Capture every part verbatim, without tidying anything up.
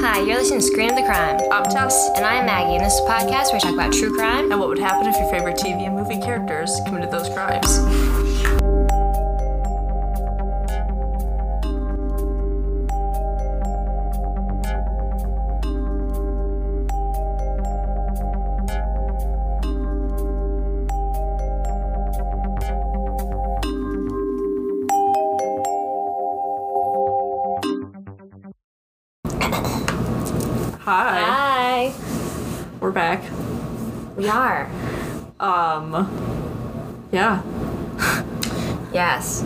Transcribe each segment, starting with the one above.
Hi, you're listening to Screen of the Crime. I'm Tess. And I'm Maggie, and this is a podcast where we talk about true crime and what would happen if your favorite T V and movie characters committed those crimes. Hi. Hi. We're back. We are. Um, yeah. Yes.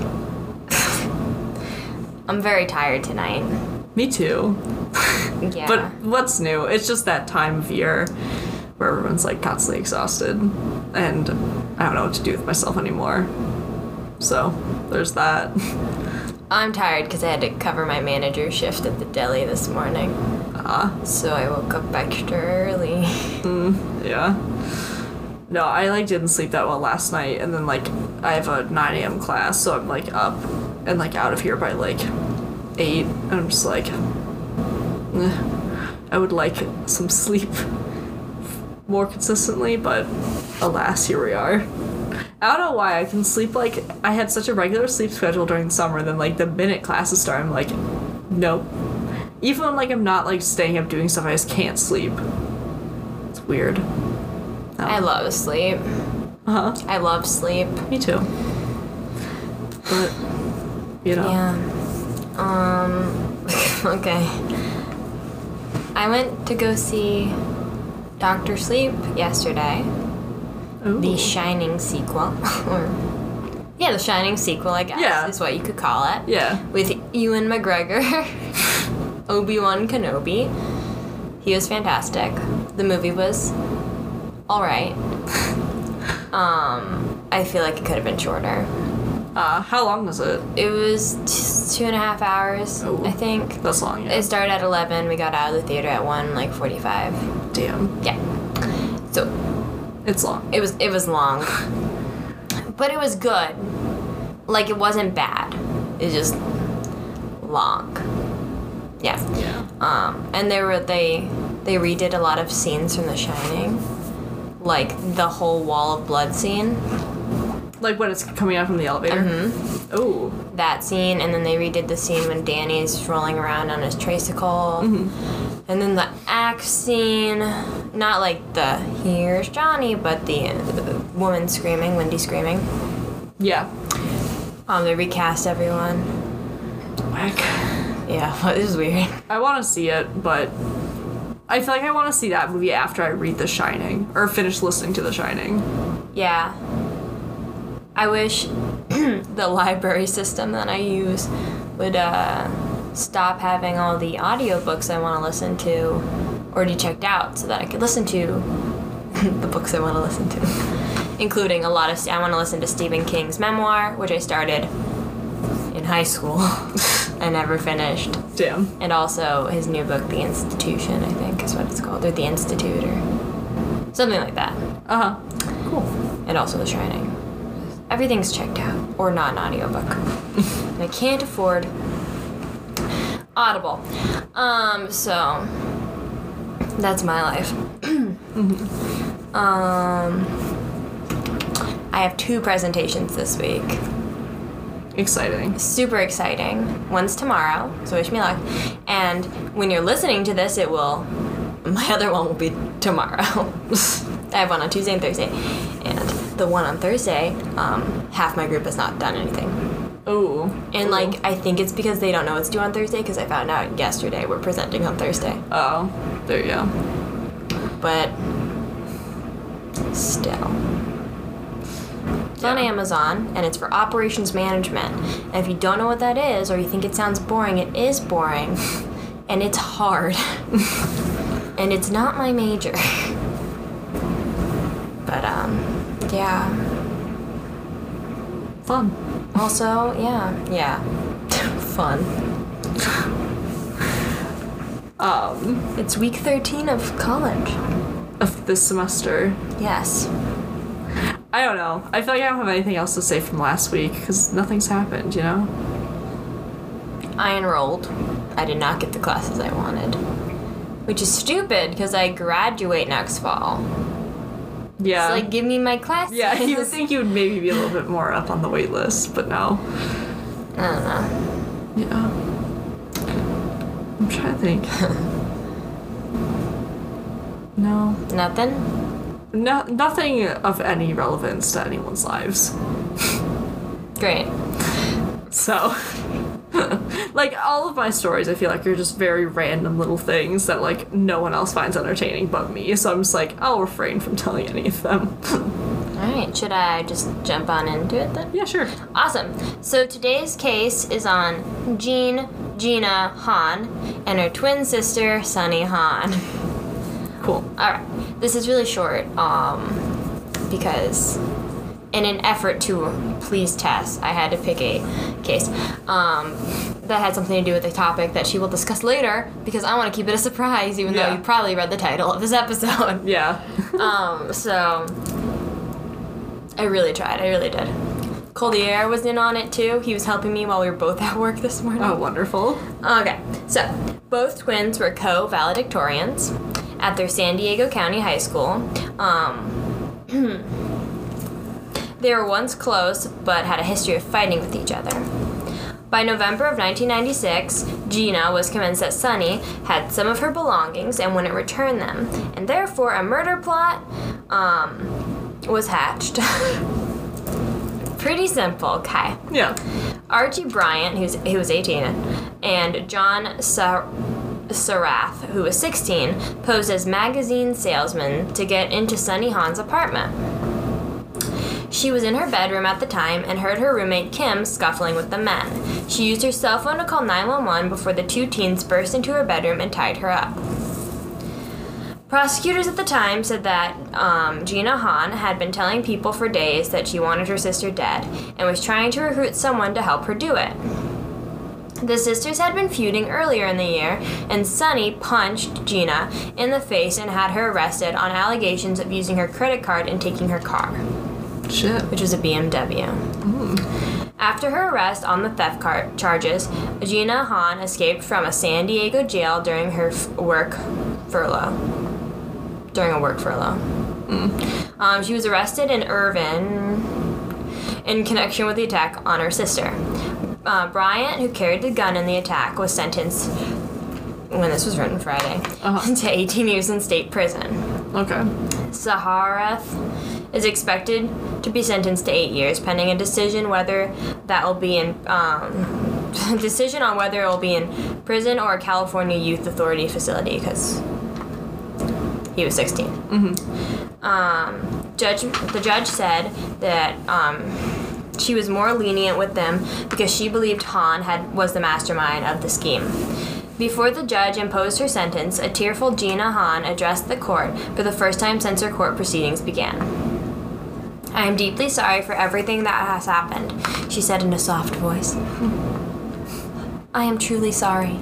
I'm very tired tonight. Me too. Yeah. But what's new? It's just that time of year where everyone's like constantly exhausted and I don't know what to do with myself anymore. So, there's that. I'm tired because I had to cover my manager's shift at the deli this morning. Uh, So I woke up extra early. mm, yeah. No, I like didn't sleep that well last night, and then like I have a nine a.m. class, so I'm like up and like out of here by like eight, and I'm just like, eh, I would like some sleep more consistently, but alas, here we are. I don't know why I can sleep like I had such a regular sleep schedule during summer, then like the minute classes start, I'm like, nope. Even when like I'm not like staying up doing stuff, I just can't sleep. It's weird. Oh. I love sleep. Uh huh. I love sleep. Me too. But you know. Yeah. Um. Okay. I went to go see Doctor Sleep yesterday. Ooh. The Shining sequel, or yeah, the Shining sequel, I guess, Yeah. is what you could call it. Yeah. With Ewan McGregor, Obi-Wan Kenobi. He was fantastic. The movie was all right. Um, I feel like it could have been shorter. Uh, how long was it? It was t- two and a half hours, Ooh. I think. That's long, yeah. It started at eleven. We got out of the theater at one, like forty-five. Damn. Yeah. So It's long. it was it was long, but it was good. Like, it wasn't bad. It's just long. Yeah. Yeah. Um, and they were they they redid a lot of scenes from The Shining, like the whole wall of blood scene. Like when it's coming out from the elevator? Mm-hmm. Oh. That scene, and then they redid the scene when Danny's rolling around on his tricycle. Mm-hmm. And then the axe scene, not like the here's Johnny, but the, the woman screaming, Wendy screaming. Yeah. Um, they recast everyone. Whack. Yeah, it was weird. I want to see it, but I feel like I want to see that movie after I read The Shining or finish listening to The Shining. Yeah. I wish the library system that I use would uh, stop having all the audiobooks I want to listen to already checked out so that I could listen to the books I want to listen to. Including a lot of... I want to listen to Stephen King's memoir, which I started in high school. I never finished. Damn. And also his new book, The Institution, I think is what it's called. Or The Institute, or something like that. Uh-huh. Cool. And also The Shining. Everything's checked out. Or not an audiobook. And I can't afford Audible. Um, so that's my life. Mm-hmm. Um, I have two presentations this week. Exciting. Super exciting. One's tomorrow, so wish me luck. And when you're listening to this, it will... My other one will be tomorrow. I have one on Tuesday and Thursday. And the one on Thursday, um, half my group has not done anything. Ooh. And, Ooh. like, I think it's because they don't know it's due on Thursday, because I found out yesterday we're presenting on Thursday. Oh. There you go. But still. It's on Yeah. Amazon, and it's for operations management. And if you don't know what that is, or you think it sounds boring, it is boring. And it's hard. And it's not my major. But, um, yeah. Fun. Also, yeah, yeah. Fun. Um, It's week thirteen of college. of this semester. Yes. I don't know. I feel like I don't have anything else to say from last week because nothing's happened, you know? I enrolled. I did not get the classes I wanted. which is stupid because I graduate next fall. Yeah. So, like, give me my classes. Yeah, you would think you would maybe be a little bit more up on the wait list, but no. I don't know. Yeah. I'm trying to think. No. Nothing? No, nothing of any relevance to anyone's lives. Great. So, like, all of my stories, I feel like, are just very random little things that, like, no one else finds entertaining but me. So I'm just like, I'll refrain from telling any of them. Alright, should I just jump on into it then? Yeah, sure. Awesome. So today's case is on Jean Gina Hahn and her twin sister, Sunny Hahn. Cool. Alright, this is really short, um, because in an effort to please Tess, I had to pick a case um, that had something to do with a topic that she will discuss later, because I want to keep it a surprise, even Yeah. though you probably read the title of this episode. Yeah. um, so, I really tried, I really did. Collier was in on it too. He was helping me while we were both at work this morning. Oh, wonderful. Okay, so both twins were co-valedictorians at their San Diego County High School. Um, they were once close, but had a history of fighting with each other. By November of nineteen ninety-six, Gina was convinced that Sunny had some of her belongings and wouldn't return them, and therefore a murder plot um, was hatched. Pretty simple, okay. Yeah. Archie Bryant, who's, who was eighteen, and John Sar- Sarath, who was sixteen, posed as magazine salesmen to get into Sunny Hahn's apartment. She was in her bedroom at the time and heard her roommate Kim scuffling with the men. She used her cell phone to call nine one one before the two teens burst into her bedroom and tied her up. Prosecutors at the time said that um, Gina Hahn had been telling people for days that she wanted her sister dead and was trying to recruit someone to help her do it. The sisters had been feuding earlier in the year, and Sunny punched Gina in the face and had her arrested on allegations of using her credit card and taking her car, Shit. which was a B M W. Mm. After her arrest on the theft car- charges, Gina Hahn escaped from a San Diego jail during her f- work furlough. During a work furlough. Mm. Um, she was arrested in Irvine in connection with the attack on her sister. Uh, Bryant, who carried the gun in the attack, was sentenced, when this was written Friday, Uh-huh. to eighteen years in state prison. Okay. Saharath is expected to be sentenced to eight years, pending a decision whether that will be in um, decision on whether it will be in prison or a California Youth Authority facility, because he was sixteen. Mm-hmm. Um, judge, the judge said that um, she was more lenient with them because she believed Hahn had was the mastermind of the scheme. Before the judge imposed her sentence, a tearful Gina Hahn addressed the court for the first time since her court proceedings began. "I am deeply sorry for everything that has happened," she said in a soft voice. "I am truly sorry."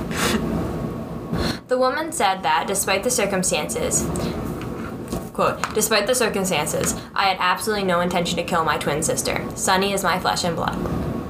The woman said that, despite the circumstances, quote, "Despite the circumstances, I had absolutely no intention to kill my twin sister. Sunny is my flesh and blood."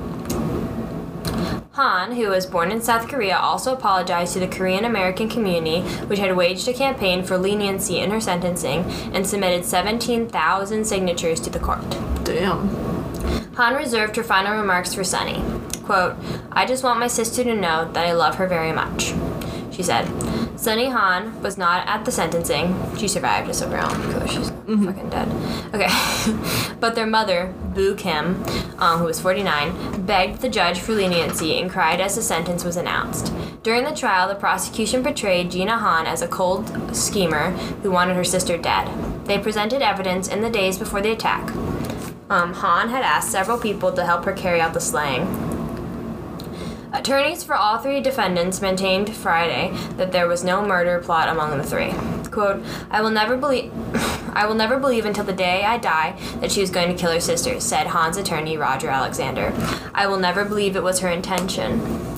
Hahn, who was born in South Korea, also apologized to the Korean American community, which had waged a campaign for leniency in her sentencing, and submitted seventeen thousand signatures to the court. Damn. Hahn reserved her final remarks for Sunny. Quote, "I just want my sister to know that I love her very much," she said. Sunny Hahn was not at the sentencing. She survived just around because she's mm-hmm. fucking dead. Okay. But their mother, Boo Kim, um, who was forty-nine, begged the judge for leniency and cried as the sentence was announced. During the trial, the prosecution portrayed Gina Hahn as a cold schemer who wanted her sister dead. They presented evidence in the days before the attack. Um, Hahn had asked several people to help her carry out the slaying. Attorneys for all three defendants maintained Friday that there was no murder plot among the three. Quote, I will never believe I will never believe until the day I die that she was going to kill her sister, said Hahn's attorney Roger Alexander. I will never believe it was her intention.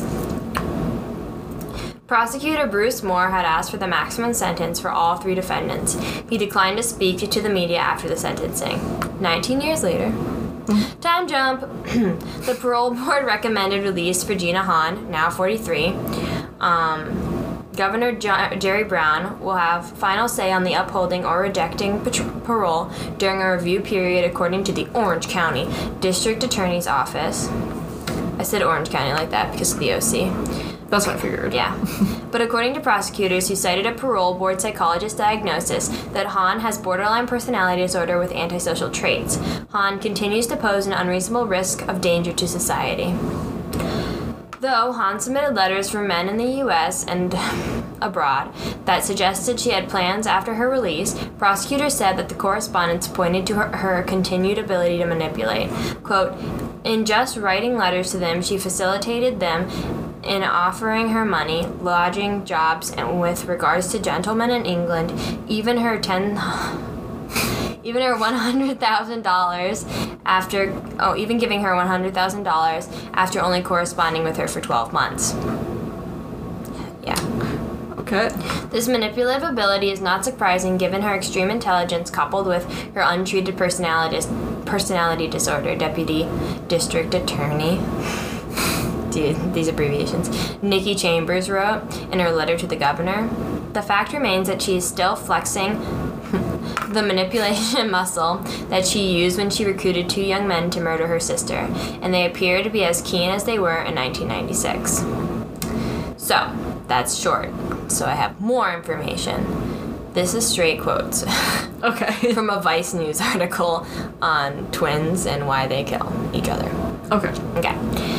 Prosecutor Bruce Moore had asked for the maximum sentence for all three defendants. He declined to speak to the media after the sentencing. Nineteen years later, time jump. The parole board recommended release for Gina Hahn, now forty-three, um, Governor Jo- Jerry Brown will have final say on the upholding or rejecting pat- parole during a review period, according to the Orange County District Attorney's Office. I said Orange County like that because of the O C. That's what I figured. Yeah. But according to prosecutors who cited a parole board psychologist's diagnosis that Hahn has borderline personality disorder with antisocial traits, Hahn continues to pose an unreasonable risk of danger to society. Though Hahn submitted letters from men in the U S and abroad that suggested she had plans after her release, prosecutors said that the correspondence pointed to her, her continued ability to manipulate. Quote, in just writing letters to them, she facilitated them in offering her money, lodging, jobs, and with regards to gentlemen in England, even her ten, even her one hundred thousand dollars after, oh, even giving her one hundred thousand dollars after only corresponding with her for twelve months. Yeah. Okay. This manipulative ability is not surprising given her extreme intelligence coupled with her untreated personality personality disorder, Deputy District Attorney. Dude, these abbreviations. Nikki Chambers wrote in her letter to the governor, the fact remains that she is still flexing the manipulation muscle that she used when she recruited two young men to murder her sister, and they appear to be as keen as they were in nineteen ninety-six. So, that's short. So I have more information. This is straight quotes. Okay. From a Vice News article on twins and why they kill each other. Okay. Okay.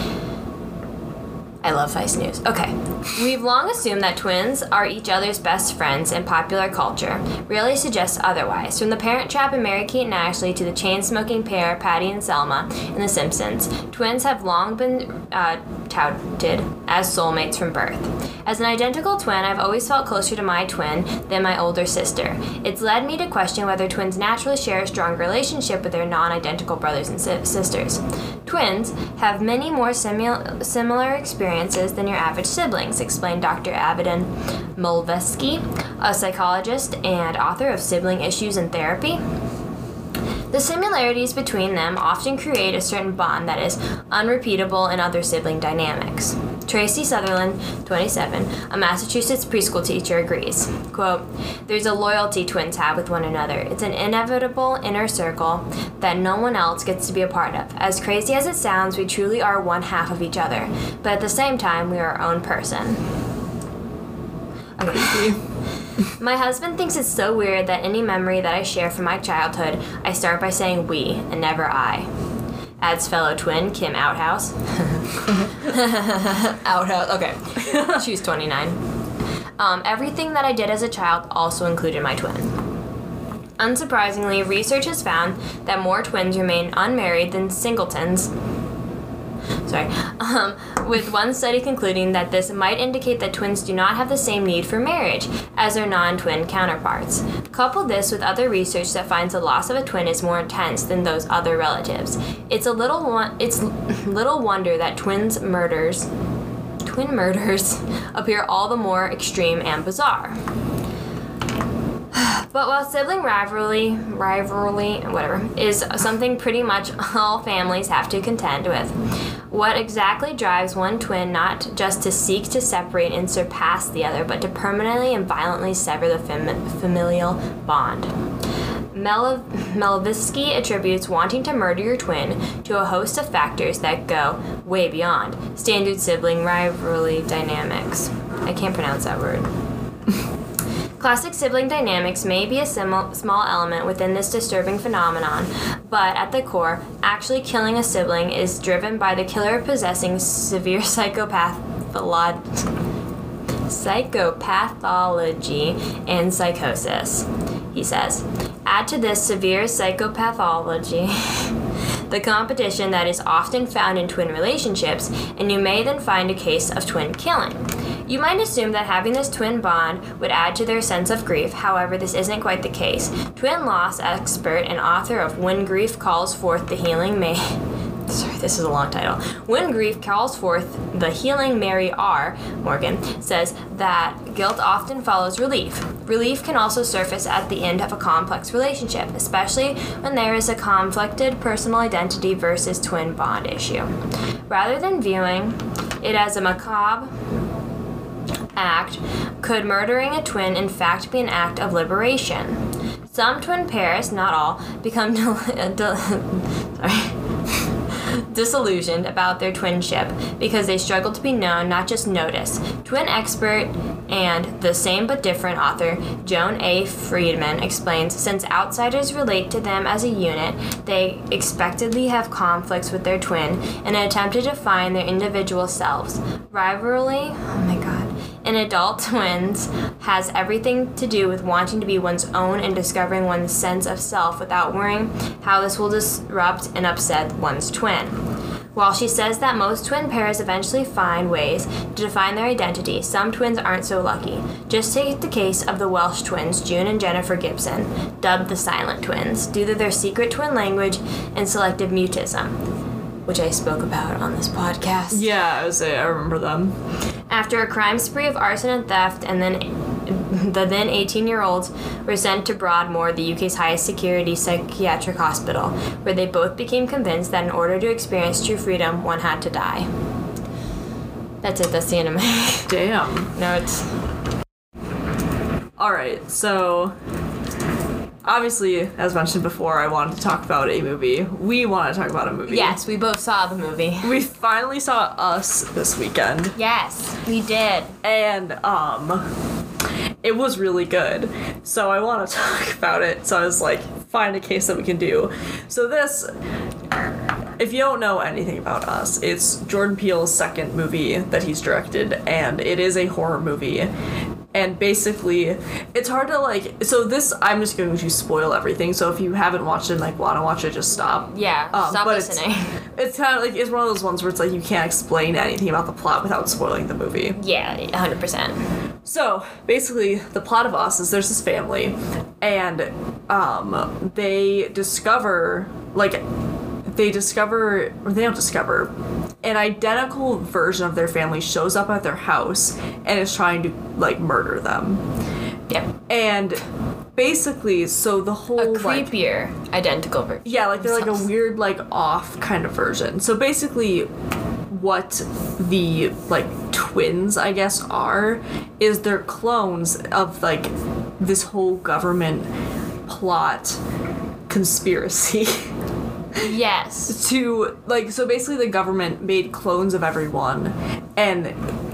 I love Vice News. Okay. We've long assumed that twins are each other's best friends, and popular culture really suggests otherwise. From The Parent Trap and Mary-Kate and Ashley to the chain-smoking pair, Patty and Selma, in The Simpsons, twins have long been uh, touted as soulmates from birth. As an identical twin, I've always felt closer to my twin than my older sister. It's led me to question whether twins naturally share a strong relationship with their non-identical brothers and si- sisters. Twins have many more simu- similar experiences than your average siblings, explained Doctor Abaddon Mulvesky, a psychologist and author of Sibling Issues in Therapy. The similarities between them often create a certain bond that is unrepeatable in other sibling dynamics. Tracy Sutherland, twenty-seven, a Massachusetts preschool teacher, agrees. Quote, there's a loyalty twins have with one another. It's an inevitable inner circle that no one else gets to be a part of. As crazy as it sounds, we truly are one half of each other. But at the same time, we are our own person. Okay. My husband thinks it's so weird that any memory that I share from my childhood, I start by saying we and never I. Adds fellow twin Kim Outhouse. Outhouse, okay. She's twenty-nine. Um, everything that I did as a child also included my twin. Unsurprisingly, research has found that more twins remain unmarried than singletons. Sorry. Um, with one study concluding that this might indicate that twins do not have the same need for marriage as their non-twin counterparts. Couple this with other research that finds the loss of a twin is more intense than those other relatives. It's a little one. It's little wonder that twins murders, twin murders, appear all the more extreme and bizarre. But while sibling rivalry, rivalry, whatever, is something pretty much all families have to contend with, what exactly drives one twin not just to seek to separate and surpass the other, but to permanently and violently sever the fam- familial bond? Mel- Melvisky attributes wanting to murder your twin to a host of factors that go way beyond standard sibling rivalry dynamics. I can't pronounce that word. Classic sibling dynamics may be a sim- small element within this disturbing phenomenon, but at the core, actually killing a sibling is driven by the killer possessing severe psychopath psychopathology and psychosis, he says. Add to this severe psychopathology the competition that is often found in twin relationships, and you may then find a case of twin killing. You might assume that having this twin bond would add to their sense of grief. However, this isn't quite the case. Twin loss expert and author of When Grief Calls Forth the Healing May... Sorry, this is a long title. When Grief Calls Forth the Healing Mary R. Morgan says that guilt often follows relief. Relief can also surface at the end of a complex relationship, especially when there is a conflicted personal identity versus twin bond issue. Rather than viewing it as a macabre act, could murdering a twin in fact be an act of liberation? Some twin pairs, not all, become del- del- sorry. disillusioned about their twinship because they struggle to be known, not just noticed. Twin expert and the same but different author Joan A. Friedman explains, since outsiders relate to them as a unit, they expectedly have conflicts with their twin and attempt to define their individual selves. Rivalry, oh my god, in adult twins has everything to do with wanting to be one's own and discovering one's sense of self without worrying how this will disrupt and upset one's twin. While she says that most twin pairs eventually find ways to define their identity, some twins aren't so lucky. Just take the case of the Welsh twins, June and Jennifer Gibson, dubbed the Silent Twins, due to their secret twin language and selective mutism, which I spoke about on this podcast. Yeah, I was I remember them. After a crime spree of arson and theft, and then the then eighteen-year-olds were sent to Broadmoor, the U K's highest security psychiatric hospital, where they both became convinced that in order to experience true freedom, one had to die. That's it. That's the end of my Damn. notes. Alright, so obviously, as mentioned before, I wanted to talk about a movie. We want to talk about a movie. Yes, we both saw the movie. We finally saw Us this weekend. Yes, we did. And, um, it was really good. So I want to talk about it. So I was like, find a case that we can do. So this, if you don't know anything about Us, it's Jordan Peele's second movie that he's directed, and it is a horror movie. And basically, it's hard to, like, so this, I'm just going to spoil everything, so if you haven't watched it and, like, want to watch it, just stop. Yeah, um, stop but listening. It's, it's kind of, like, it's one of those ones where it's, like, you can't explain anything about the plot without spoiling the movie. Yeah, one hundred percent. So, basically, the plot of Us is there's this family, and, um, they discover, like, they discover, or they don't discover, an identical version of their family shows up at their house and is trying to, like, murder them. Yep. And basically, so the whole, A like... creepier identical version. Yeah, like, they're, like, a weird, like, off kind of version. So basically, what the, like, twins, I guess, are, is they're clones of, like, this whole government plot conspiracy. Yes. To, like, so basically the government made clones of everyone and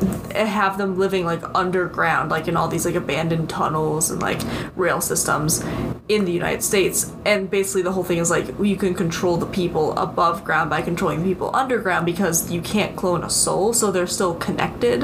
have them living, like, underground, like, in all these, like, abandoned tunnels and, like, rail systems in the United States. And basically the whole thing is, like, you can control the people above ground by controlling the people underground because you can't clone a soul, so they're still connected.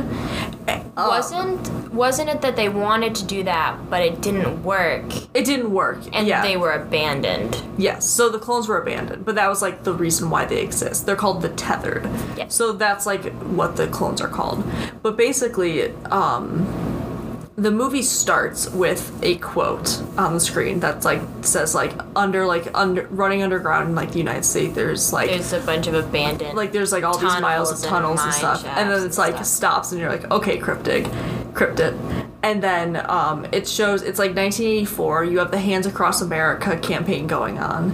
Um, Wasn't wasn't it that they wanted to do that, but it didn't work, It didn't work. and yeah. they were abandoned? Yes, so the clones were abandoned, but that was, like, the reason why they exist. They're called the Tethered. Yes. So that's, like, what the clones are called. But basically, um, the movie starts with a quote on the screen that's, like, says, like, under, like, under running underground in, like, the United States, there's, like... There's a bunch of abandoned. like, there's, like, all these miles of tunnels tunnels and and stuff. mine And then shafts it's, and like, stuff. stops, and you're like, okay, cryptic. Cryptid. And then um, it shows, it's, like, nineteen eighty-four. You have the Hands Across America campaign going on.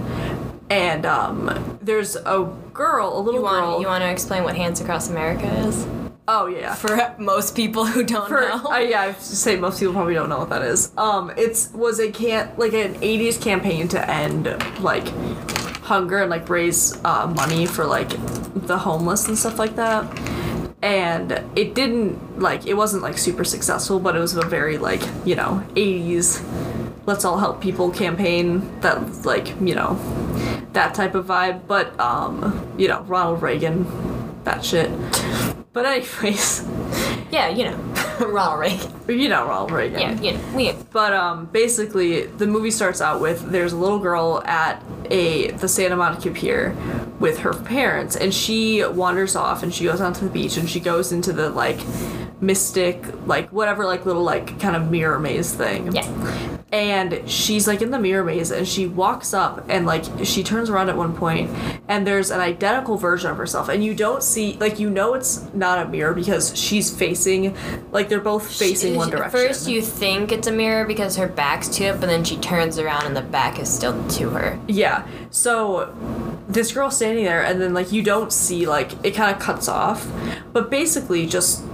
And um, there's a girl, a little you want girl... you want to explain what Hands Across America is? Oh, yeah. For most people who don't For, know. uh, yeah, I have to say most people probably don't know what that is. Um, it's was a can like an eighties campaign to end, like, hunger and, like, raise uh, money for, like, the homeless and stuff like that. And it didn't, like, it wasn't, like, super successful, but it was a very, like, you know, eighties let's all help people campaign that, like, you know, that type of vibe. But, um, you know, Ronald Reagan, that shit. But anyways. Yeah, you know, Ronald Reagan. You know Ronald Reagan. Yeah, you know, we. But um, basically, the movie starts out with there's a little girl at a the Santa Monica Pier with her parents, and she wanders off and she goes onto the beach and she goes into the, like, mystic, like, whatever, like, little, like, kind of mirror maze thing. Yeah. And she's, like, in the mirror maze, and she walks up, and, like, she turns around at one point, and there's an identical version of herself, and you don't see, like, you know it's not a mirror because she's facing, like, they're both facing She- one At direction. first, you think it's a mirror because her back's to it, but then she turns around and the back is still to her. Yeah. So this girl's standing there, and then, like, you don't see, like, it kind of cuts off, but basically just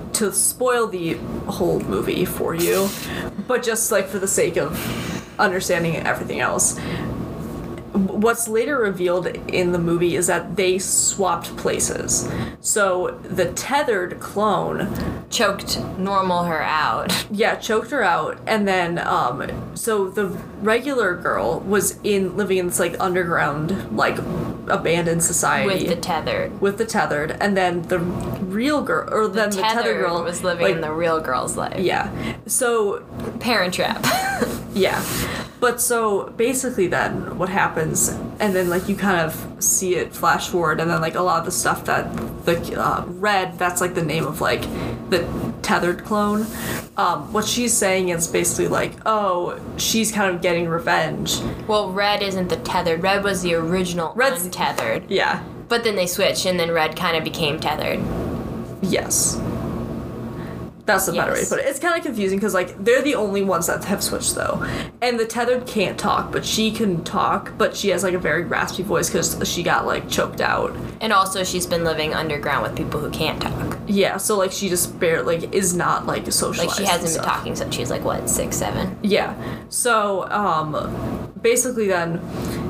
to spoil the whole movie for you, but just like for the sake of understanding everything else, what's later revealed in the movie is that they swapped places. So the tethered clone Choked normal her out. yeah, choked her out, and then um so the regular girl was in living in this like underground like abandoned society With the tethered. with the tethered, and then the real girl or then the, tethered, tethered girl was living like, in the real girl's life. yeah. So Parent Trap. yeah. But so basically then what happens, and then like you kind of see it flash forward, and then like a lot of the stuff that the uh, Red, that's like the name of like the tethered clone, um, what she's saying is basically like, oh, she's kind of getting revenge. Well, Red isn't the tethered. Red was the original Red's- untethered. Yeah. But then they switched, and then Red kind of became tethered. Yes. That's the better way to Yes. put it. It's kind of confusing because, like, they're the only ones that have switched, though. And the tethered can't talk, but she can talk, but she has, like, a very raspy voice because she got, like, choked out. And also, she's been living underground with people who can't talk. Yeah, so, like, she just barely, like, is not, like, socialized. Like, she and hasn't been stuff. talking since she was, like, what, six, seven? Yeah. So, um, basically then,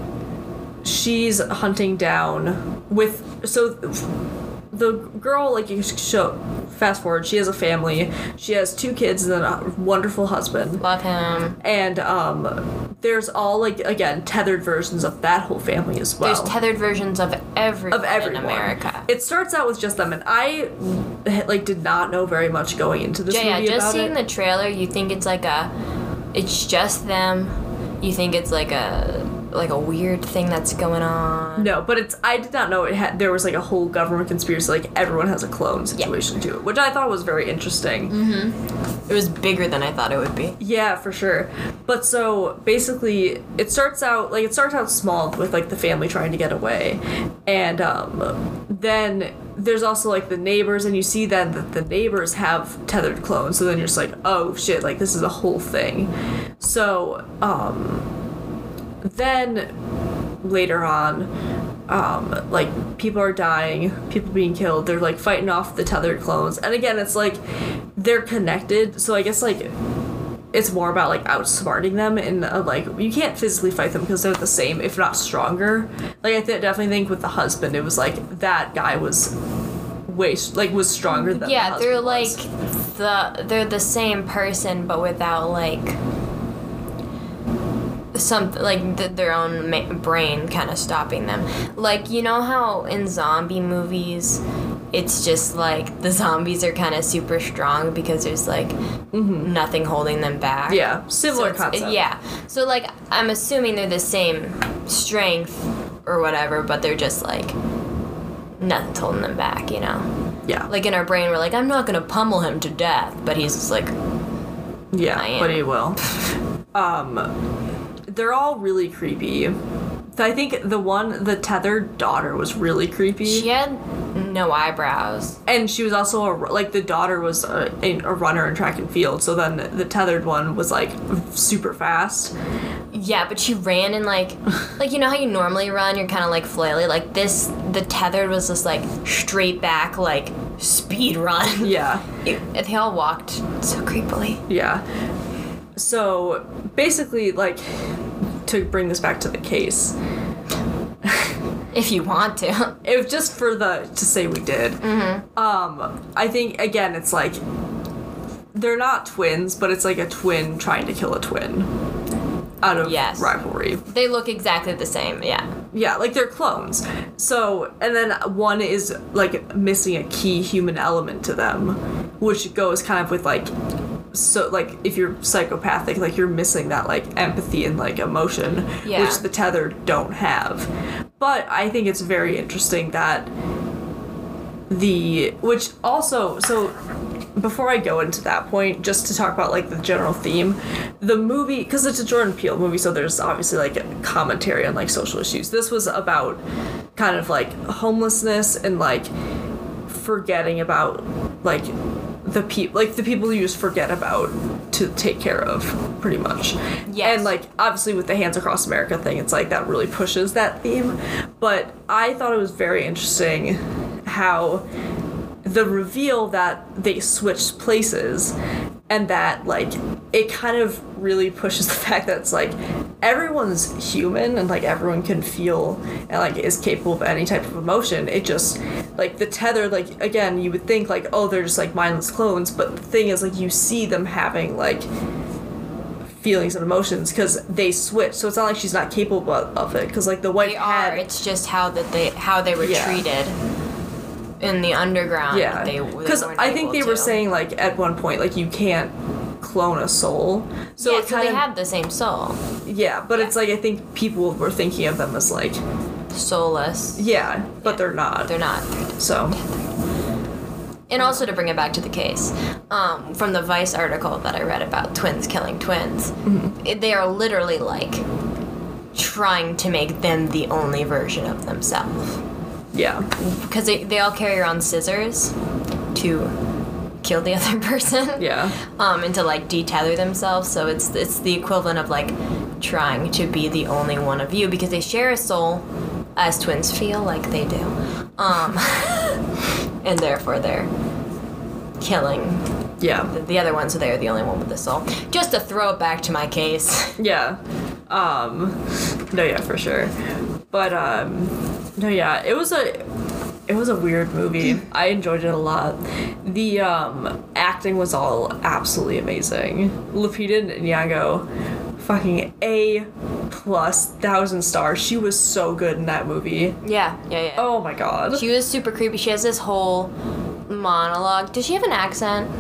she's hunting down with, so the girl, like, you show, fast forward, she has a family, she has two kids and then a wonderful husband. Love him. And, um, there's all, like, again, tethered versions of that whole family as well. There's tethered versions of everyone of everyone. in America. It starts out with just them, and I, like, did not know very much going into this Yeah, yeah, movie just about seeing it. the trailer, you think it's like a, it's just them. You think it's like a, like a weird thing that's going on. No, but it's, I did not know it had, there was, like, a whole government conspiracy, like, everyone has a clone situation, too, which I thought was very interesting. Mm-hmm. It was bigger than I thought it would be. Yeah, for sure. But so, basically, it starts out, like, it starts out small with, like, the family trying to get away, and, um, then there's also, like, the neighbors, and you see then that the neighbors have tethered clones, so then you're just like, oh, shit, like, this is a whole thing. So, um... then later on, um, like, people are dying, people being killed, they're like fighting off the tethered clones, and again, it's like they're connected, so I guess like it's more about like outsmarting them, and uh, like you can't physically fight them because they're the same, if not stronger. Like I th- definitely think with the husband, it was like that guy was way like was stronger than Yeah, the they're husband like was. the they're the same person, but without like some like th- their own ma- brain kind of stopping them. Like, you know how in zombie movies it's just like the zombies are kind of super strong because there's like Mm-hmm. nothing holding them back. Yeah, similar So it's- concept. Yeah. So like I'm assuming they're the same strength or whatever, but they're just like nothing's holding them back, you know? Yeah. Like in our brain we're like, I'm not gonna pummel him to death, but he's just like, Yeah, I am. but he will. um, they're all really creepy. I think the one, the tethered daughter was really creepy. she had no eyebrows. And she was also, a, like, the daughter was a, a, a runner in track and field, so then the tethered one was, like, super fast. Yeah, but she ran in like, like you know how you normally run, you're kind of like flaily. Like this, the tethered was just like straight back, like speed run. Yeah. It, they all walked so creepily. Yeah. So, basically, like, to bring this back to the case, If you want to. it was just for the, to say we did. Mm-hmm. Um, I think, again, it's like, they're not twins, but it's like a twin trying to kill a twin out of Yes. rivalry. They look exactly the same. Yeah. Yeah, like they're clones. So, and then one is like missing a key human element to them, which goes kind of with like, so like if you're psychopathic, like you're missing that like empathy and like emotion, Yeah. which the tethered don't have. But I think it's very interesting that the, which also, so before I go into that point, just to talk about like the general theme, the movie, because it's a Jordan Peele movie, so there's obviously like a commentary on like social issues. This was about kind of like homelessness and like forgetting about like the people, like the people you just forget about to take care of, pretty much. Yes. And like obviously with the Hands Across America thing, it's like that really pushes that theme. But I thought it was very interesting how the reveal that they switched places, and that like it kind of really pushes the fact that it's like everyone's human and like everyone can feel and like is capable of any type of emotion. It just like the tether, like again you would think like, oh, they're just like mindless clones, but the thing is like you see them having like feelings and emotions because they switch, so it's not like she's not capable of it, because like the white They head, are. It's just how that they how they were Yeah. treated in the underground. yeah, they because because I think they were saying like at one point like you can't clone a soul, so yeah, it so kind they of have the same soul, yeah, but Yeah. it's like I think people were thinking of them as like soulless. yeah, but they're not. They're not. So And also to bring it back to the case, um, from the Vice article that I read about twins killing twins, Mm-hmm. it, they are literally like trying to make them the only version of themselves. yeah, Because they, they all carry around scissors to kill the other person. yeah, Um, and to like detether themselves. So it's it's the equivalent of like trying to be the only one of you, because they share a soul, as twins feel like they do. Um, and therefore they're killing yeah, the, the other one, so they're the only one with the soul. Just to throw it back to my case. yeah. Um, no, yeah, for sure. But um, no, yeah, it was a it was a weird movie. I enjoyed it a lot. The um acting was all absolutely amazing. Lupita Nyong'o, fucking A plus thousand stars. She was so good in that movie. Yeah, yeah, yeah. Oh my god. She was super creepy. She has this whole monologue. Does she have an accent?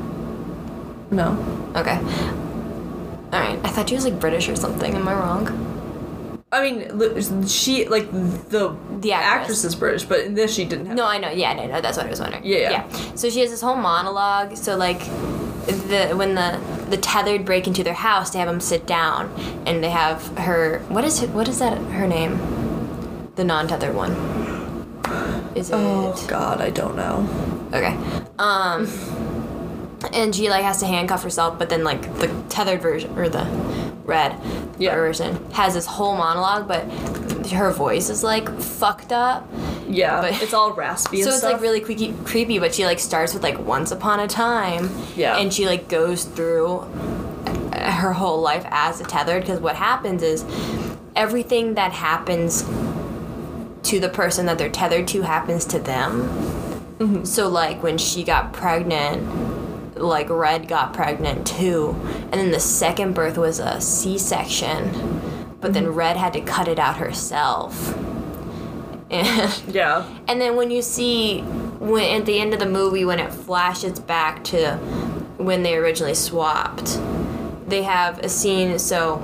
No. Okay. Alright. I thought she was like British or something. Am I wrong? I mean, li- she like the The actress. is British, but in this she didn't have. No, I know. Yeah, no, no, that's what I was wondering. Yeah, yeah. So she has this whole monologue. So like, the when the the tethered break into their house, they have them sit down, and they have her. What is it? What is that? Her name? The non-tethered one. Is it? Oh god, I don't know. Okay. Um. And she like has to handcuff herself, but then like the tethered version or the red Yeah. version has this whole monologue, but her voice is like fucked up. Yeah, But- it's all raspy So and it's stuff. like really creepy, creepy, but she like starts with like once upon a time, Yeah. and she like goes through her whole life as a tethered. Because what happens is everything that happens to the person that they're tethered to happens to them. Mm-hmm. So like when she got pregnant, like Red got pregnant too, and then the second birth was a C-section, but then Red had to cut it out herself. And Yeah. and then when you see when at the end of the movie when it flashes back to when they originally swapped, they have a scene. So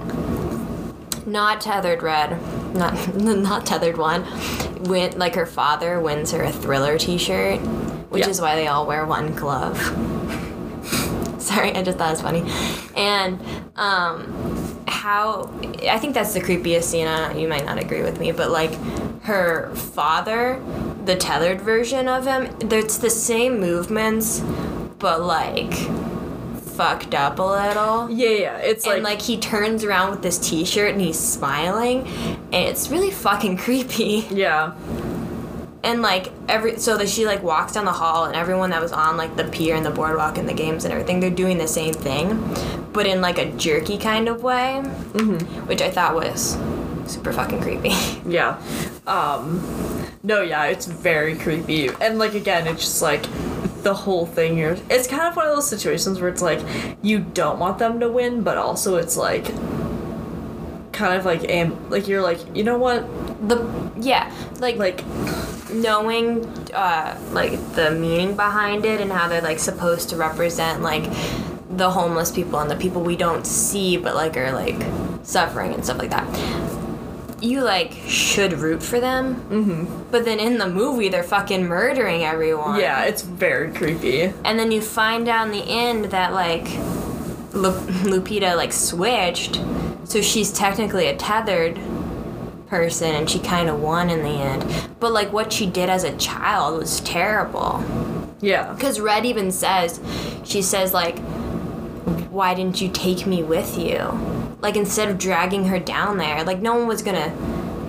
not tethered Red, not not tethered one, went like her father wins her a Thriller T-shirt, which Yeah. is why they all wear one glove. Sorry, I just thought it was funny. And um, how I think that's the creepiest scene. Uh, you might not agree with me, but like her father, the tethered version of him, there's the same movements, but like fucked up a little. Yeah, yeah. It's And like, like he turns around with this T-shirt and he's smiling, and it's really fucking creepy. yeah. And like every so that she like walks down the hall, and everyone that was on like the pier and the boardwalk and the games and everything, they're doing the same thing, but in like a jerky kind of way, mm-hmm. which I thought was super fucking creepy. Yeah. Um no, yeah, it's very creepy. And like again, it's just like the whole thing you're it's kind of one of those situations where it's like you don't want them to win, but also it's like kind of like am like you're like, you know what? The yeah, like Like knowing uh like the meaning behind it and how they're like supposed to represent like the homeless people and the people we don't see but like are like suffering and stuff like that. You like should root for them, mm-hmm. but then in the movie they're fucking murdering everyone. yeah, it's very creepy. And then you find out in the end that like Lu- Lupita like switched, so she's technically a tethered person and she kind of won in the end. But like what she did as a child was terrible. Yeah. Because Red even says, she says like, why didn't you take me with you? Like instead of dragging her down there, like no one was gonna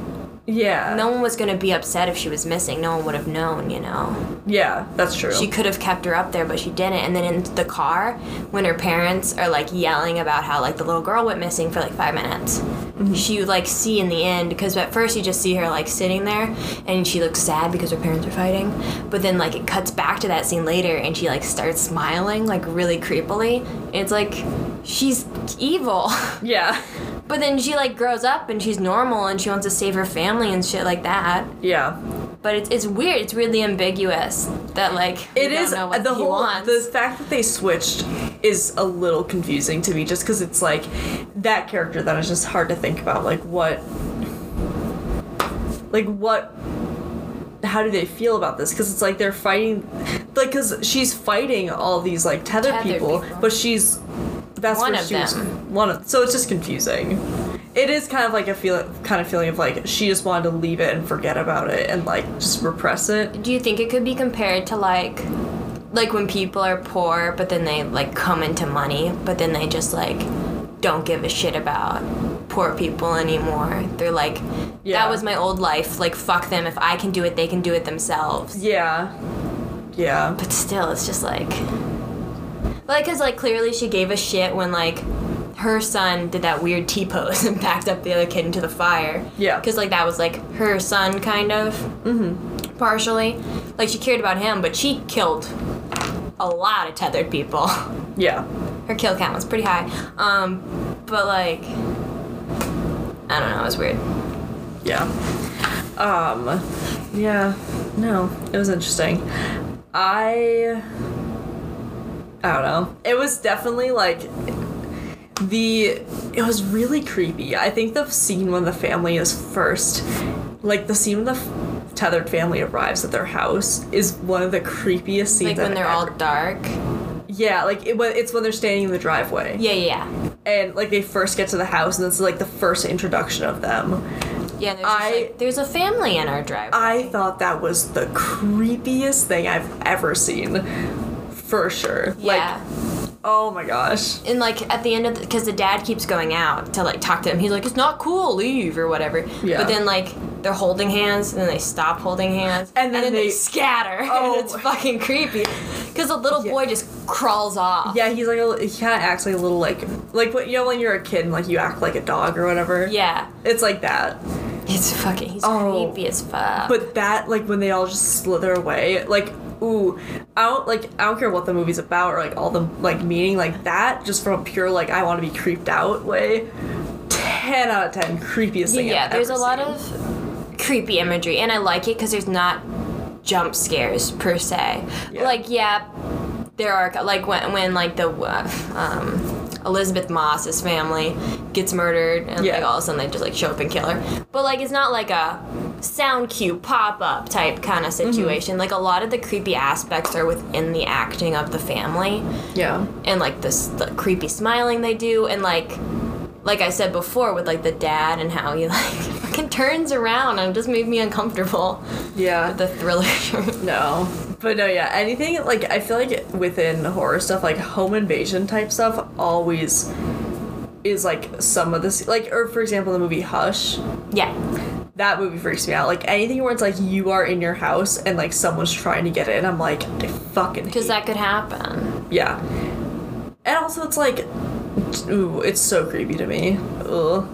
Yeah. No one was gonna be upset if she was missing. No one would have known, you know. Yeah, that's true. She could have kept her up there, but she didn't. And then in the car, when her parents are like yelling about how like the little girl went missing for like five minutes, mm-hmm. she would like see in the end, because at first you just see her like sitting there and she looks sad because her parents are fighting. But then like it cuts back to that scene later and she like starts smiling like really creepily. And it's like she's evil. Yeah. But then she like grows up and she's normal and she wants to save her family and shit like that. Yeah. But it's it's weird. It's weirdly ambiguous that like it we is don't know what the he whole wants. the fact that they switched is a little confusing to me, just because it's like that character that is just hard to think about. Like what, like what. How do they feel about this? Because it's like they're fighting, like because she's fighting all these like tethered, Tethered people, people. but she's that's One where of she was them. one of. So it's just confusing. It is kind of like a feel, kind of feeling of like she just wanted to leave it and forget about it and like just repress it. Do you think it could be compared to like like when people are poor but then they like come into money but then they just like don't give a shit about poor people anymore? They're like, Yeah. that was my old life, like fuck them. If I can do it, they can do it themselves. Yeah. Yeah. But still, it's just like like because like clearly she gave a shit when like her son did that weird T-pose and backed up the other kid into the fire. Yeah. Because, like, that was, like, her son, kind of. Mm-hmm. Partially. Like, she cared about him, but she killed a lot of tethered people. Yeah. Her kill count was pretty high. Um, but, like, I don't know, it was weird. Yeah. Um, yeah. No, it was interesting. I... I don't know. It was definitely, like... The it was really creepy. I think the scene when the family is first, like the scene when the f- tethered family arrives at their house is one of the creepiest scenes. Like when I've they're ever- all dark. Yeah, like it, when- it's when they're standing in the driveway. Yeah, yeah, yeah. And like they first get to the house, and this is like the first introduction of them. Yeah, there's, I- just, like, there's a family in our driveway. I thought that was the creepiest thing I've ever seen, for sure. Yeah. Like, oh my gosh. And, like, at the end of the... Because the dad keeps going out to, like, talk to him. He's like, it's not cool, leave, or whatever. Yeah. But then, like, they're holding hands, and then they stop holding hands. And then they, they- scatter. Oh. And it's fucking creepy. Because the little Yeah. boy just crawls off. Yeah, he's like a, he kind of acts like a little like like what you know when you're a kid and like you act like a dog or whatever. Yeah. It's like that. It's fucking... He's Oh. creepy as fuck. But that like when they all just slither away, like ooh, I don't like I don't care what the movie's about or like all the like meaning like that just from a pure like I want to be creeped out way. Ten out of ten creepiest thing. Yeah, I've there's ever a lot seen. of creepy imagery, and I like it because there's not jump scares per se. Yeah. Like, yeah, there are like when when like the uh, um, Elizabeth Moss's family gets murdered, and Yeah. like all of a sudden they just like show up and kill her. But like it's not like a sound cue pop up type kind of situation. Mm-hmm. Like a lot of the creepy aspects are within the acting of the family, Yeah. and like this the creepy smiling they do, and like. Like I said before, with like the dad and how he like fucking turns around and it just made me uncomfortable. Yeah. The thriller. No. But no, yeah, anything like I feel like within horror stuff, like home invasion type stuff, always is like some of this, like, or for example, the movie Hush. Yeah. That movie freaks me out. Like anything where it's like you are in your house and like someone's trying to get in, I'm like, I fucking. Because hate- that could happen. Yeah. And also, it's like, ooh, it's so creepy to me. Ugh.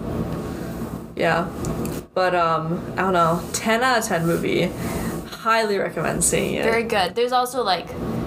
Yeah. But um, I don't know. Ten out of ten movie. Highly recommend seeing it. Very good. There's also like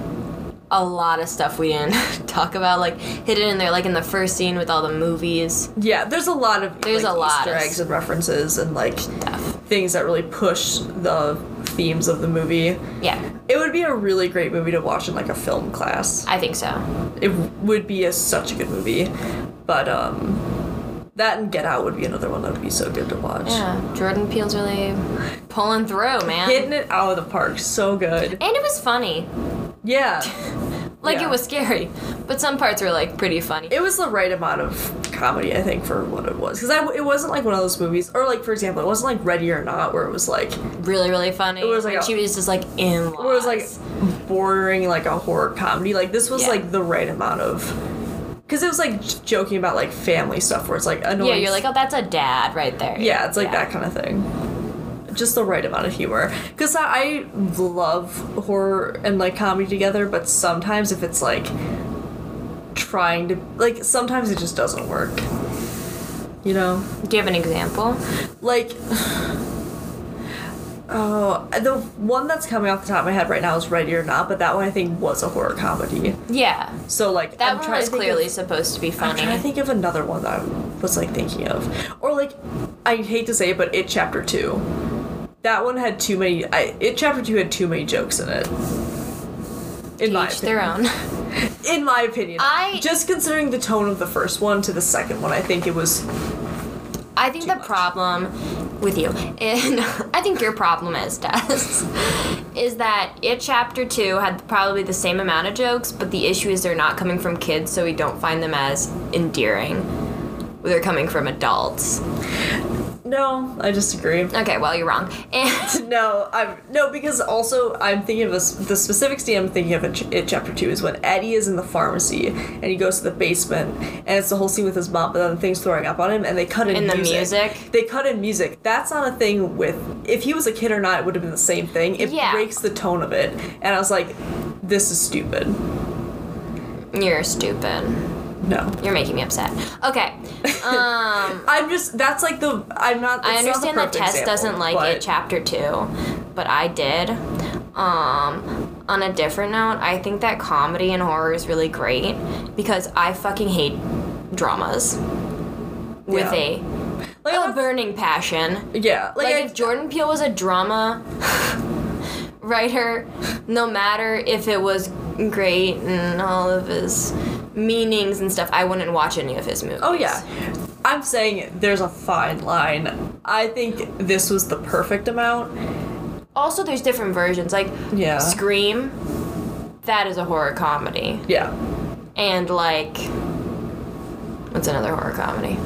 a lot of stuff we didn't talk about, like hidden in there, like in the first scene with all the movies. Yeah, there's a lot of There's like, a lot Easter of eggs and references and like Stuff. things that really push the themes of the movie. Yeah, It would be a really great movie to watch in like a film class. I think so. It would be a, such a good movie, but um, that and Get Out would be another one that would be so good to watch. Yeah, Jordan Peele's really pulling through, man. Hitting it out of the park, so good. And it was funny. Yeah, Like Yeah. it was scary, but some parts were like pretty funny. it was the right amount of comedy, I think, for what it was. Because it wasn't like one of those movies, or like for example, it wasn't like Ready or Not, where it was like, Really, really funny. It was like when a- she was just like in laws. where it was like bordering like a horror comedy. Like this was Yeah. like the right amount of. Because it was like j- joking about like family stuff, where it's like annoying. Yeah, you're like, oh, that's a dad right there. Yeah, it's like that kind of thing. just the right amount of humor. Because I, I love horror and like comedy together, but sometimes if it's like trying to like sometimes it just doesn't work. You know? Do you have an example? Like, oh, the one that's coming off the top of my head right now is Ready or Not, but that one I think was a horror comedy. Yeah. So like, That I'm one trying was to think clearly of, supposed to be I'm funny. trying to think of another one that I was like thinking of, or like, I hate to say it, but It Chapter Two. That one had too many. I, It Chapter Two had too many jokes in it. In my Each opinion. their own. In my opinion, I- just considering the tone of the first one to the second one, I think it was. I think Too the much. problem with you, and I think your problem is, Tess, is that It Chapter two had probably the same amount of jokes, but the issue is they're not coming from kids, so we don't find them as endearing. They're coming from adults. No, I disagree. Okay, well, you're wrong. And No, I'm no because also I'm thinking of a s the specific scene I'm thinking of in Ch- It Chapter Two is when Eddie is in the pharmacy and he goes to the basement and it's the whole scene with his mom, but then the thing's throwing up on him and they cut in, In the music. music? They cut in music. That's not a thing with if he was a kid or not, it would have been the same thing. It Yeah. breaks the tone of it, and I was like, this is stupid. you're stupid. No. You're making me upset. Okay. Um, I'm just that's like the I'm not. I it's not the understand that perfect Tess example, doesn't like but- It Chapter two, but I did. Um, on a different note, I think that comedy and horror is really great because I fucking hate dramas with Yeah. a, Like, a that's- burning passion. Yeah, Like, I- if Jordan Peele was a drama writer, no matter if it was great and all of his meanings and stuff, I wouldn't watch any of his movies. Oh yeah. I'm saying there's a fine line. I think this was the perfect amount. Also, there's different versions. Like, Yeah. Scream, that is a horror comedy. Yeah. And, like, what's another horror comedy?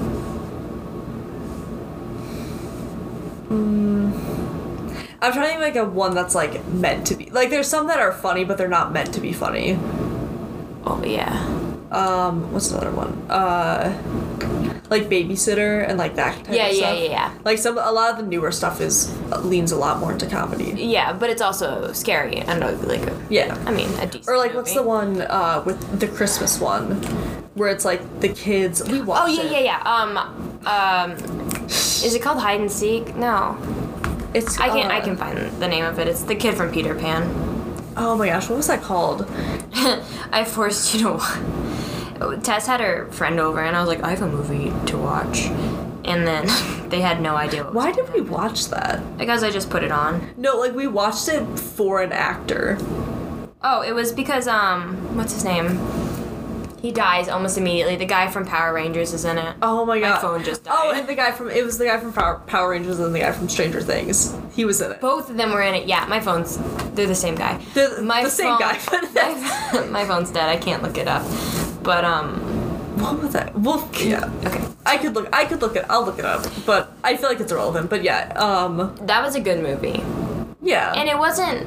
I'm trying to think like a one that's like meant to be. Like there's some that are funny but they're not meant to be funny. Oh, yeah. Um, what's another one? Uh like Babysitter and like that type Yeah, of yeah, stuff. yeah, yeah. Like some a lot of the newer stuff is leans a lot more into comedy. Yeah, but it's also scary and, uh, like, a, Yeah. I mean, a decent Or like movie. what's the one uh with the Christmas one where it's like the kids we watched Oh, yeah, it. yeah, yeah. Um, um, is it called Hide and Seek? No. It's I can uh, I can find the name of it. It's the kid from Peter Pan. Oh my gosh, what was that called? I forced you to watch. Tess had her friend over, and I was like, I have a movie to watch. And then they had no idea what was Why did we watch that? Because I just put it on. No, like we watched it for an actor. Oh, it was because, um, what's his name? He dies almost immediately. The guy from Power Rangers is in it. Oh my god. phone just died. Oh, and the guy from it was the guy from Power, Power Rangers and the guy from Stranger Things. He was in it. Both of them were in it. Yeah, my phone's, they're the same guy. They're my the same guy. my, my phone's dead. I can't look it up. But, um, What was that? Well, yeah. okay. I could look. I could look it. I'll look it up. But I feel like it's irrelevant. But yeah. Um. That was a good movie. Yeah. And it wasn't,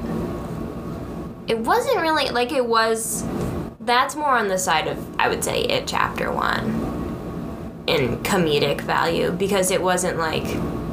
it wasn't really, like, it was, that's more on the side of, I would say, It Chapter one in comedic value, because it wasn't like,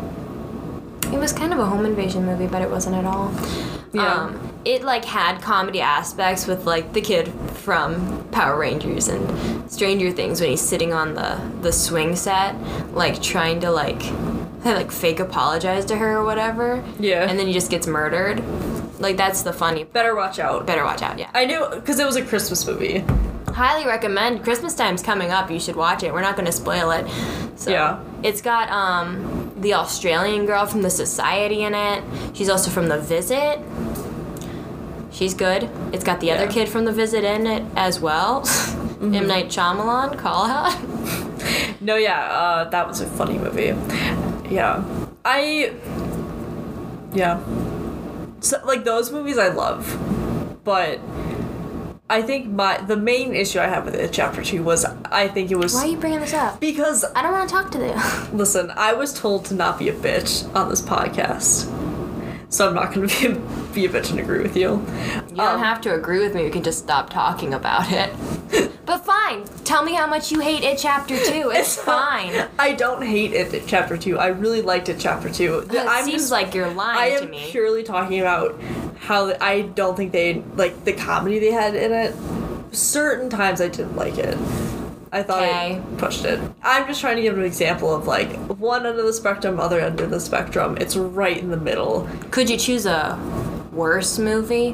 it was kind of a home invasion movie, but it wasn't at all. Yeah. Um, it, like, had comedy aspects with, like, the kid from Power Rangers and Stranger Things when he's sitting on the, the swing set, like, trying to, like, like, fake apologize to her or whatever. Yeah. And then he just gets murdered. Like, that's the funny. Better watch out. Better watch out, yeah. I knew because it was a Christmas movie. Highly recommend. Christmas time's coming up. You should watch it. We're not going to spoil it. So, Yeah. It's got um the Australian girl from The Society in it. She's also from The Visit. She's good. It's got the other Yeah. kid from The Visit in it as well. Mm-hmm. M. Night Shyamalan, call out. No, yeah. Uh, that was a funny movie. Yeah. I. Yeah. So, like those movies, I love, but I think my the main issue I have with it, Chapter Two, was I think it was Why are you bringing this up? because I don't want to talk to you. listen, I was told to not be a bitch on this podcast. so I'm not going to be, be a bitch and agree with you. You don't um, have to agree with me. We can just stop talking about it. But fine. Tell me how much you hate It Chapter two. It's, it's fine. Not, I don't hate It Chapter two. I really liked It Chapter two. It I'm seems just, like you're lying to me. I am purely talking about how I don't think they, like, the comedy they had in it. Certain times I didn't like it. I thought okay. I pushed it. I'm just trying to give an example of, like, one end of the spectrum, other end of the spectrum. It's right in the middle. Could you choose a worse movie?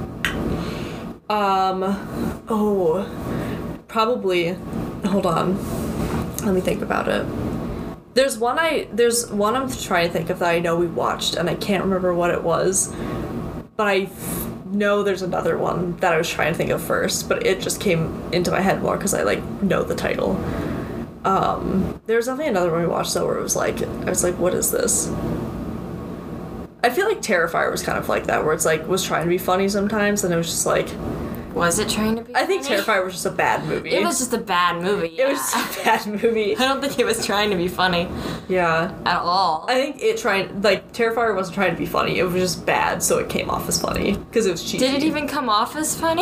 Um, oh, probably. Hold on. Let me think about it. There's one I, there's one I'm trying to think of that I know we watched, and I can't remember what it was, but I know there's another one that I was trying to think of first, but it just came into my head more because I, like, know the title. Um, there was definitely another one we watched, though, where it was like, I was like, what is this? I feel like Terrifier was kind of like that, where it's like, was trying to be funny sometimes, and it was just like... Was it trying to be I think funny? Terrifier was just a bad movie. It was just a bad movie, yeah. It was just a bad movie. I don't think it was trying to be funny. Yeah. At all. I think it trying, like, Terrifier wasn't trying to be funny. It was just bad, so it came off as funny. Because it was cheesy. Did it even come off as funny?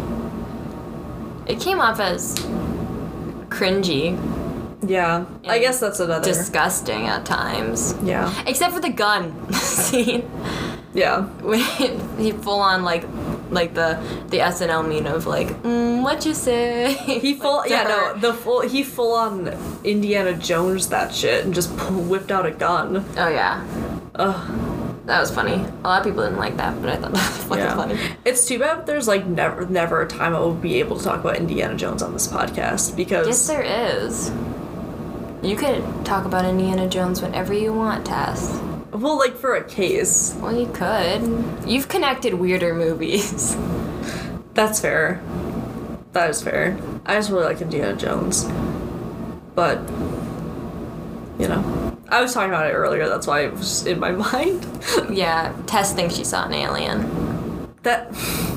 It came off as cringy. Yeah. I guess that's another. Disgusting at times. Yeah. Except for the gun scene. Yeah. When he full on, like, like the the S N L meme of, like, mm, what you say? He full, like, yeah, her. no, the full, he full on Indiana Jones that shit and just pull, whipped out a gun. Oh, yeah. Ugh. That was funny. A lot of people didn't like that, but I thought that was fucking yeah. funny. It's too bad there's, like, never never a time I will be able to talk about Indiana Jones on this podcast, because... Yes, there is. You could talk about Indiana Jones whenever you want, Tess. Well, like, for a case. Well, you could. You've connected weirder movies. That's fair. That is fair. I just really like Indiana Jones. But, you know. I was talking about it earlier, that's why it was in my mind. Yeah, Tess thinks she saw an alien. That...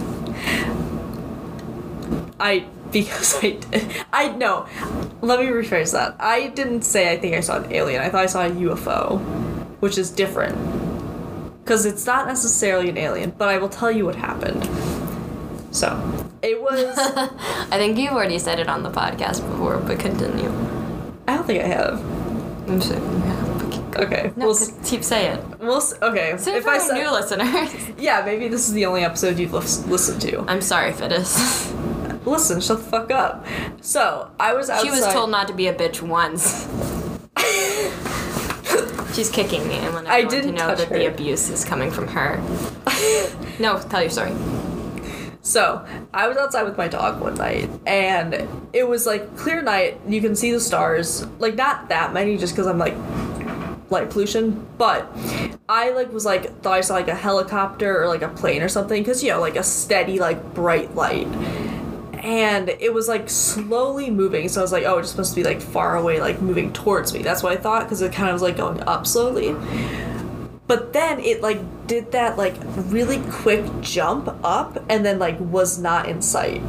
I... Because I did. I... No. Let me rephrase that. I didn't say I think I saw an alien. I thought I saw a U F O. Which is different. Because it's not necessarily an alien, but I will tell you what happened. So, it was... I think you've already said it on the podcast before, but continue. I don't think I have. I'm sure you have, but keep going. Okay. No, we'll keep saying it. We'll s- okay. Say it if for I our said, new listeners. Yeah, maybe this is the only episode you've lis- listened to. I'm sorry, Fiddis. Listen, shut the fuck up. So, I was outside... She was told not to be a bitch once. She's kicking me. I want everyone to know that her. The abuse is coming from her. No, tell your story. So, I was outside with my dog one night, and it was, like, clear night. You can see the stars. Like, not that many, just because I'm, like, light pollution. But I, like, was, like, thought I saw, like, a helicopter or, like, a plane or something. Because, you know, like, a steady, like, bright light. And it was, like, slowly moving, so I was like, oh, it's supposed to be, like, far away, like, moving towards me. That's what I thought, because it kind of was, like, going up slowly. But then it, like, did that, like, really quick jump up, and then, like, was not in sight.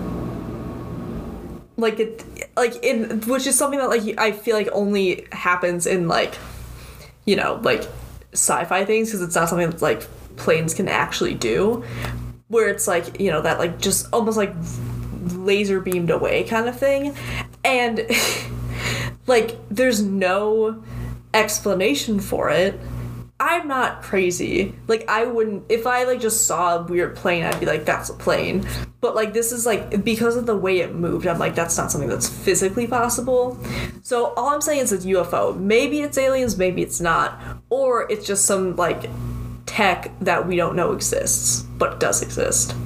Like, it, like, in, which is something that, like, I feel like only happens in, like, you know, like, sci-fi things, because it's not something that, like, planes can actually do. Where it's, like, you know, that, like, just almost, like, laser beamed away kind of thing, and like there's no explanation for it. I'm not crazy. Like, I wouldn't, if I like just saw a weird plane, I'd be like, that's a plane. But like, this is like, because of the way it moved, I'm like, that's not something that's physically possible. So all I'm saying is it's U F O. Maybe it's aliens, maybe it's not, or it's just some like tech that we don't know exists but does exist.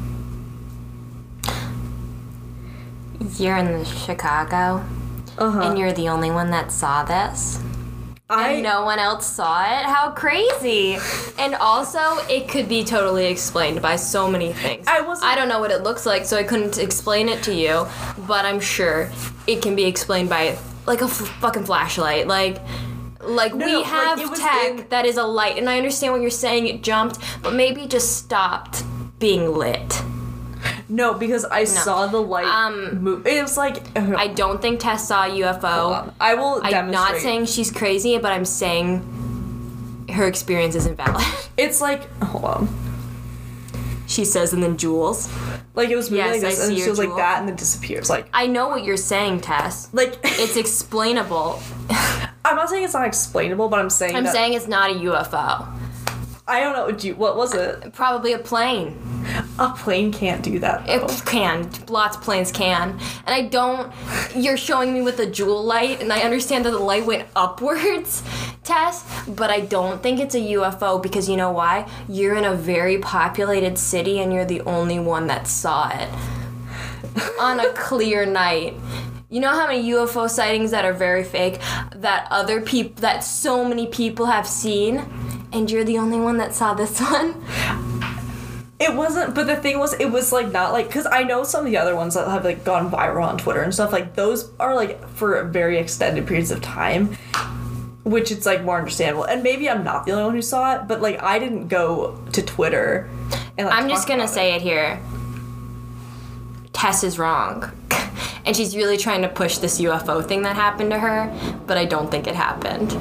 You're in Chicago, uh-huh. and you're the only one that saw this. I, and no one else saw it? How crazy! And also, it could be totally explained by so many things. I wasn't... I don't know what it looks like, so I couldn't explain it to you, but I'm sure it can be explained by, like, a f- fucking flashlight. Like, like no, we no, have like, tech in... that is a light, and I understand what you're saying, it jumped, but maybe it just stopped being lit. No, because I no. saw the light um, move. It was like... Uh, I don't think Tess saw a U F O. Hold on. I will demonstrate. I'm not saying she's crazy, but I'm saying her experience isn't valid. It's like, hold on. She says, and then Jules. Like, it was moving Yes, like this, I and see she your was like jewel. that, and then disappears. Like, I know what you're saying, Tess. like It's explainable. I'm not saying it's not explainable, but I'm saying I'm that, saying it's not a U F O. I don't know. Do you, what was it? Probably a plane. A plane can't do that. Though. It can. Lots of planes can. And I don't... You're showing me with the jewel light, and I understand that the light went upwards, Tess, but I don't think it's a U F O because you know why? You're in a very populated city, and you're the only one that saw it. On a clear night. You know how many U F O sightings that are very fake that other people, that so many people have seen, and you're the only one that saw this one? It wasn't, but the thing was, it was like not like, because I know some of the other ones that have like gone viral on Twitter and stuff, like those are like for very extended periods of time, which it's like more understandable. And maybe I'm not the only one who saw it, but like I didn't go to Twitter and like, I'm just talk gonna about say it here. Tess is wrong. And she's really trying to push this U F O thing that happened to her, but I don't think it happened.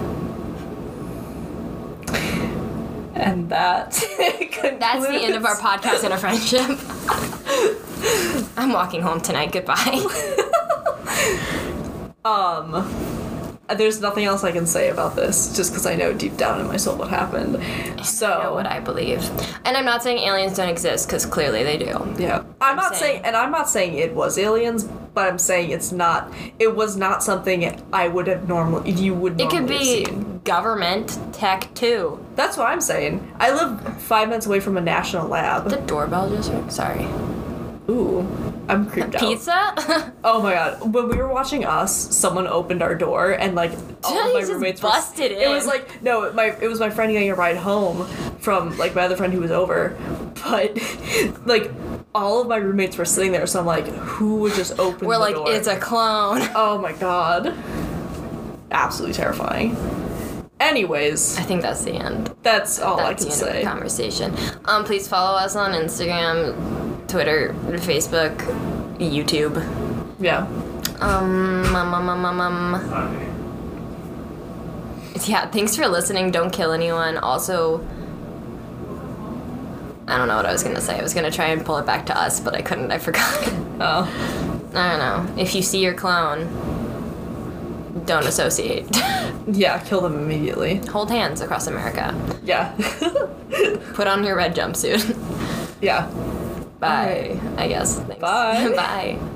And that That's the end of our podcast and our friendship. I'm walking home tonight. Goodbye. um there's nothing else I can say about this, just because I know deep down in my soul what happened. So I know what I believe. And I'm not saying aliens don't exist, because clearly they do. yeah, I'm, not saying- saying, and I'm not saying it was aliens, but I'm saying it's not. It was not something I would have normally. You would. It Normally could be have seen. government tech, too. That's what I'm saying. I live five minutes away from a national lab. The doorbell just rang. Sorry. Ooh, I'm creeped out. Pizza? Oh my god! When we were watching Us, someone opened our door and like all of my He just roommates busted were. It was in. like no, my it was my friend getting a ride home from like my other friend who was over, but like all of my roommates were sitting there, so I'm like, who would just open? We're the like, door? it's a clone. Oh my god! Absolutely terrifying. Anyways, I think that's the end. that's all I That's can the end of say. the conversation. Um, please follow us on Instagram, Twitter, Facebook, YouTube. Yeah. Um, um, um, um, um, um. Yeah, thanks for listening. Don't kill anyone. Also, I don't know what I was gonna say. I was gonna try and pull it back to us, but I couldn't. I forgot. Oh. I don't know. If you see your clone, don't associate. Yeah. Kill them immediately. Hold hands across America. Yeah. Put on your red jumpsuit. Yeah. Bye. I guess. Thanks. Bye. Bye.